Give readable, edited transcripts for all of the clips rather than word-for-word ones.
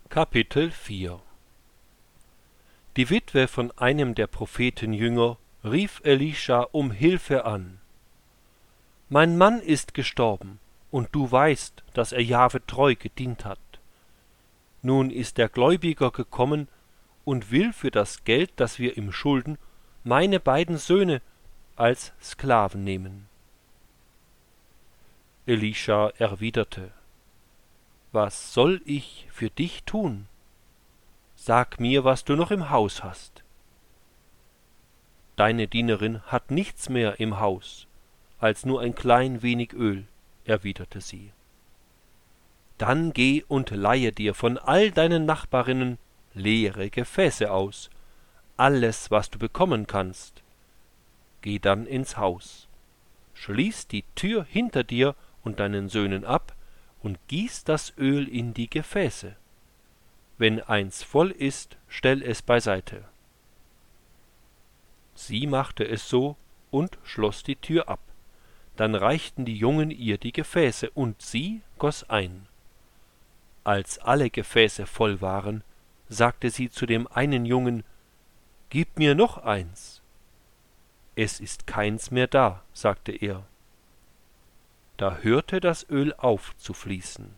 Kapitel 4 Die Witwe von einem der Prophetenjünger rief Elisha um Hilfe an. »Mein Mann ist gestorben, und du weißt, dass er Jahwe treu gedient hat. Nun ist der Gläubiger gekommen und will für das Geld, das wir ihm schulden, meine beiden Söhne als Sklaven nehmen.« Elisha erwiderte: »Was soll ich für dich tun? Sag mir, was du noch im Haus hast.« »Deine Dienerin hat nichts mehr im Haus, als nur ein klein wenig Öl«, erwiderte sie. »Dann geh und leihe dir von all deinen Nachbarinnen leere Gefäße aus, alles, was du bekommen kannst. Geh dann ins Haus, schließ die Tür hinter dir und deinen Söhnen ab und gieß das Öl in die Gefäße. Wenn eins voll ist, stell es beiseite.« Sie machte es so und schloss die Tür ab. Dann reichten die Jungen ihr die Gefäße, und sie goss ein. Als alle Gefäße voll waren, sagte sie zu dem einen Jungen: »Gib mir noch eins.« »Es ist keins mehr da«, sagte er. Da hörte das Öl auf zu fließen.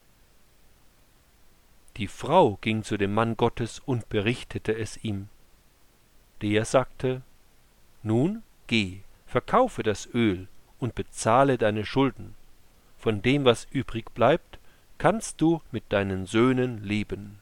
Die Frau ging zu dem Mann Gottes und berichtete es ihm. Der sagte: »Nun geh, verkaufe das Öl und bezahle deine Schulden. Von dem, was übrig bleibt, kannst du mit deinen Söhnen leben.«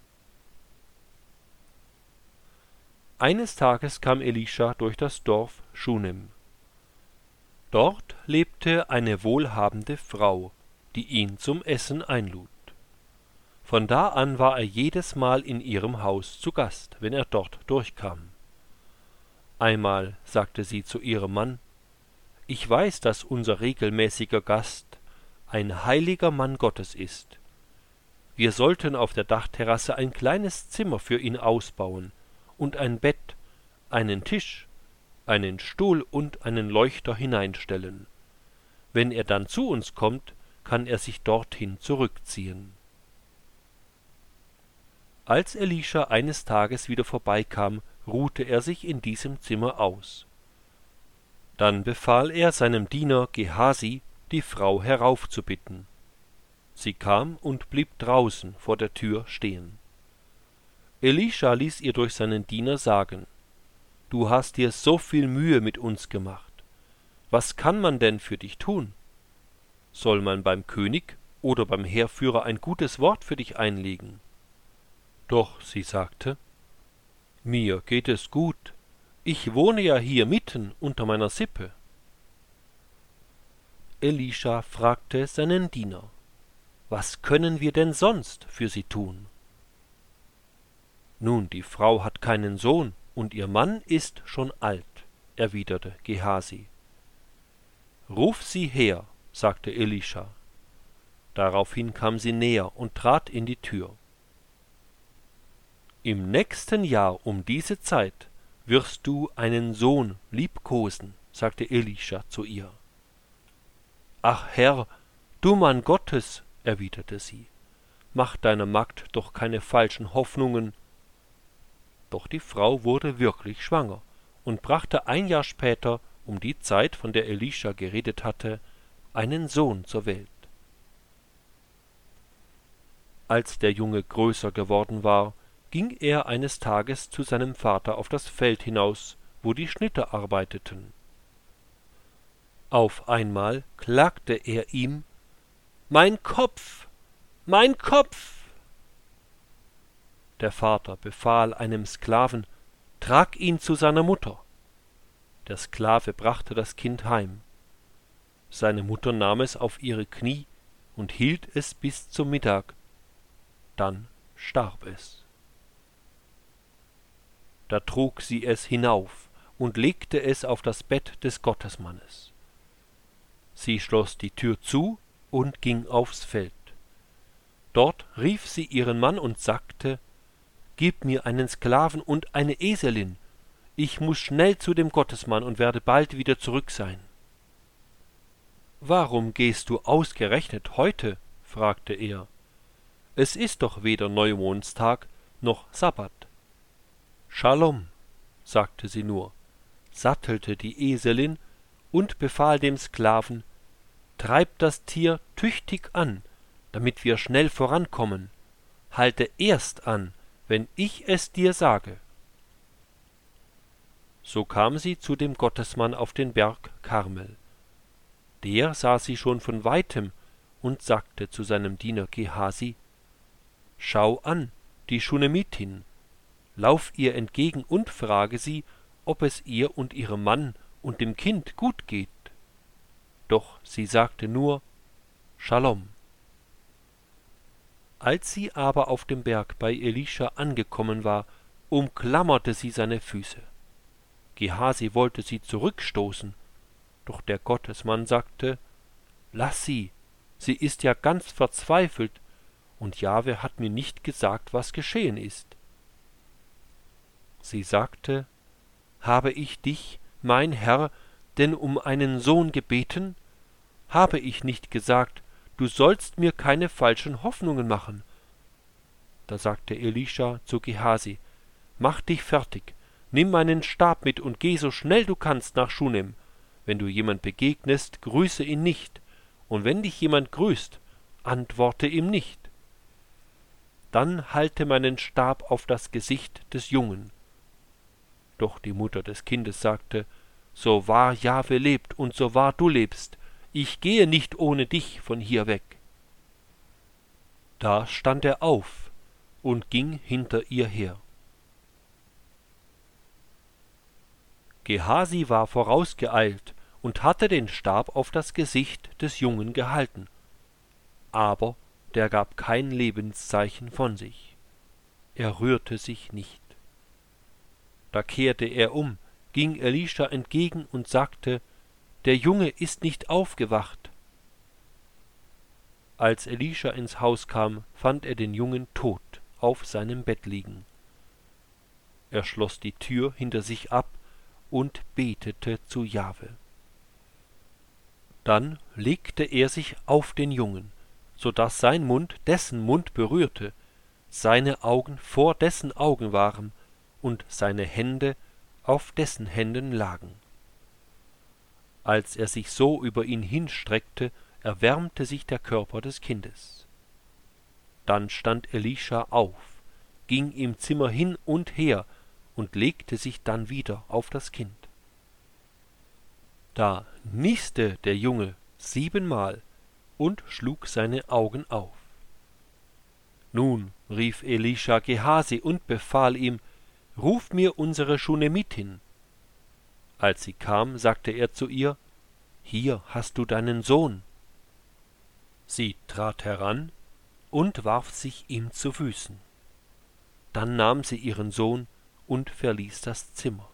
Eines Tages kam Elisha durch das Dorf Schunem. Dort lebte eine wohlhabende Frau, die ihn zum Essen einlud. Von da an war er jedes Mal in ihrem Haus zu Gast, wenn er dort durchkam. Einmal sagte sie zu ihrem Mann: »Ich weiß, dass unser regelmäßiger Gast ein heiliger Mann Gottes ist. Wir sollten auf der Dachterrasse ein kleines Zimmer für ihn ausbauen und ein Bett, einen Tisch, einen Stuhl und einen Leuchter hineinstellen. Wenn er dann zu uns kommt, kann er sich dorthin zurückziehen.« Als Elisha eines Tages wieder vorbeikam, ruhte er sich in diesem Zimmer aus. Dann befahl er seinem Diener Gehasi, die Frau heraufzubitten. Sie kam und blieb draußen vor der Tür stehen. Elisha ließ ihr durch seinen Diener sagen: »Du hast dir so viel Mühe mit uns gemacht. Was kann man denn für dich tun? Soll man beim König oder beim Heerführer ein gutes Wort für dich einlegen?« Doch sie sagte: »Mir geht es gut. Ich wohne ja hier mitten unter meiner Sippe.« Elisha fragte seinen Diener: »Was können wir denn sonst für sie tun?« »Nun, die Frau hat keinen Sohn, und ihr Mann ist schon alt«, erwiderte Gehasi. »Ruf sie her«, sagte Elisha. Daraufhin kam sie näher und trat in die Tür. »Im nächsten Jahr um diese Zeit wirst du einen Sohn liebkosen«, sagte Elisha zu ihr. »Ach Herr, du Mann Gottes«, erwiderte sie, »mach deiner Magd doch keine falschen Hoffnungen.« Doch die Frau wurde wirklich schwanger und brachte ein Jahr später, um die Zeit, von der Elisha geredet hatte, einen Sohn zur Welt. Als der Junge größer geworden war, ging er eines Tages zu seinem Vater auf das Feld hinaus, wo die Schnitter arbeiteten. Auf einmal klagte er ihm: »Mein Kopf! Mein Kopf!« Der Vater befahl einem Sklaven: »Trag ihn zu seiner Mutter.« Der Sklave brachte das Kind heim. Seine Mutter nahm es auf ihre Knie und hielt es bis zum Mittag. Dann starb es. Da trug sie es hinauf und legte es auf das Bett des Gottesmannes. Sie schloss die Tür zu und ging aufs Feld. Dort rief sie ihren Mann und sagte: »Gib mir einen Sklaven und eine Eselin. Ich muß schnell zu dem Gottesmann und werde bald wieder zurück sein.« »Warum gehst du ausgerechnet heute?« fragte er. es ist doch weder Neumondstag noch Sabbat. Schalom, sagte sie nur, sattelte die Eselin und befahl dem Sklaven, treib das Tier tüchtig an, damit wir schnell vorankommen, halte erst an, wenn ich es dir sage. So kam sie zu dem Gottesmann auf den Berg Karmel. Der sah sie schon von weitem und sagte zu seinem Diener Gehasi, »Schau an, die Schunemitin, lauf ihr entgegen und frage sie, ob es ihr und ihrem Mann und dem Kind gut geht.« Doch sie sagte nur, »Schalom.« Als sie aber auf dem Berg bei Elisha angekommen war, umklammerte sie seine Füße. Gehasi wollte sie zurückstoßen, doch der Gottesmann sagte, »Lass sie, sie ist ja ganz verzweifelt, und Jahwe hat mir nicht gesagt, was geschehen ist.« Sie sagte, »Habe ich dich, mein Herr, denn um einen Sohn gebeten? Habe ich nicht gesagt, du sollst mir keine falschen Hoffnungen machen?« Da sagte Elisha zu Gehasi, »Mach dich fertig, nimm meinen Stab mit und geh so schnell du kannst nach Schunem. Wenn du jemand begegnest, grüße ihn nicht, und wenn dich jemand grüßt, antworte ihm nicht. Dann halte meinen Stab auf das Gesicht des Jungen.« Doch die Mutter des Kindes sagte, »So wahr Jahwe lebt und so wahr du lebst, ich gehe nicht ohne dich von hier weg.« Da stand er auf und ging hinter ihr her. Gehasi war vorausgeeilt und hatte den Stab auf das Gesicht des Jungen gehalten, aber der gab kein Lebenszeichen von sich. Er rührte sich nicht. Da kehrte er um, ging Elisha entgegen und sagte, »Der Junge ist nicht aufgewacht.« Als Elisha ins Haus kam, fand er den Jungen tot auf seinem Bett liegen. Er schloss die Tür hinter sich ab und betete zu Jahwe. Dann legte er sich auf den Jungen, so daß sein Mund dessen Mund berührte, seine Augen vor dessen Augen waren und seine Hände auf dessen Händen lagen. Als er sich so über ihn hinstreckte, erwärmte sich der Körper des Kindes. Dann stand Elisha auf, ging im Zimmer hin und her und legte sich dann wieder auf das Kind. Da nieste der Junge 7-mal und schlug seine Augen auf. Nun rief Elisha Gehasi und befahl ihm, »Ruf mir unsere Schunemitin.« Als sie kam, sagte er zu ihr, »Hier hast du deinen Sohn.« Sie trat heran und warf sich ihm zu Füßen. Dann nahm sie ihren Sohn und verließ das Zimmer.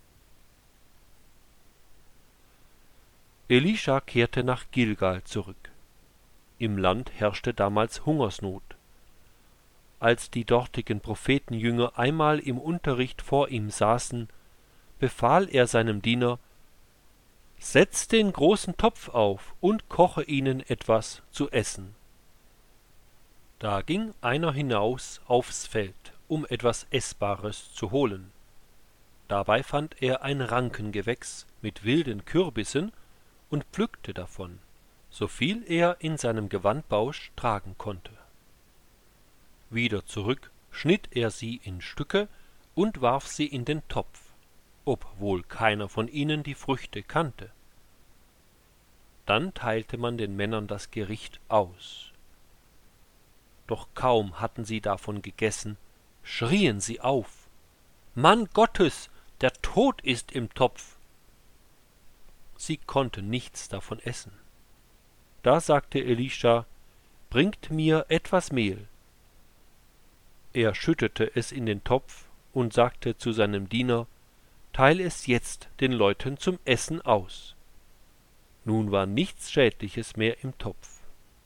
Elisha kehrte nach Gilgal zurück. Im Land herrschte damals Hungersnot. Als die dortigen Prophetenjünger einmal im Unterricht vor ihm saßen, befahl er seinem Diener, »Setz den großen Topf auf und koche ihnen etwas zu essen.« Da ging einer hinaus aufs Feld, um etwas Essbares zu holen. Dabei fand er ein Rankengewächs mit wilden Kürbissen und pflückte davon, so viel er in seinem Gewandbausch tragen konnte. Wieder zurück schnitt er sie in Stücke und warf sie in den Topf, obwohl keiner von ihnen die Früchte kannte. Dann teilte man den Männern das Gericht aus. Doch kaum hatten sie davon gegessen, schrien sie auf, »Mann Gottes, der Tod ist im Topf!« Sie konnten nichts davon essen. Da sagte Elisha, »Bringt mir etwas Mehl.« Er schüttete es in den Topf und sagte zu seinem Diener, »Teil es jetzt den Leuten zum Essen aus.« Nun war nichts Schädliches mehr im Topf.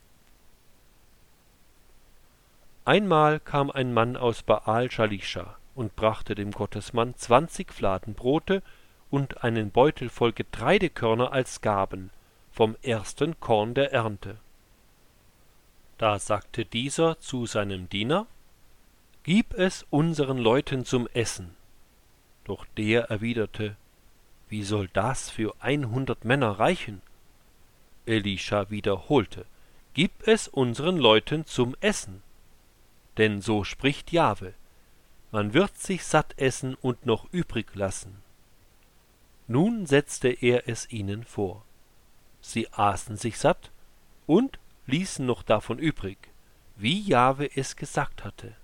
Einmal kam ein Mann aus Baal-Schalischa und brachte dem Gottesmann 20 Fladen Brote und einen Beutel voll Getreidekörner als Gaben vom ersten Korn der Ernte. Da sagte dieser zu seinem Diener: »Gib es unseren Leuten zum Essen.« Doch der erwiderte: »Wie soll das für 100 Männer reichen?« Elisha wiederholte: »Gib es unseren Leuten zum Essen. Denn so spricht Jahwe: Man wird sich satt essen und noch übrig lassen.« Nun setzte er es ihnen vor. Sie aßen sich satt und ließen noch davon übrig, wie Jahwe es gesagt hatte.